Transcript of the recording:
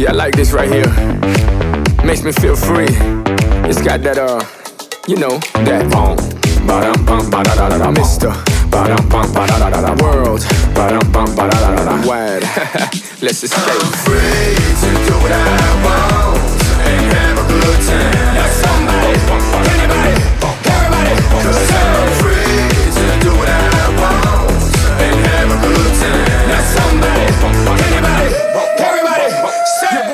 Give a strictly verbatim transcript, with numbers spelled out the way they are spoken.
Yeah, I like this right here. Makes me feel free. It's got that, uh, you know, that um, ba-dum bum ba da da da da, Mister Ba-dum bum ba da da da da, world, ba-dum bum ba da da da da, wide. Let's escape. Free to do what I want.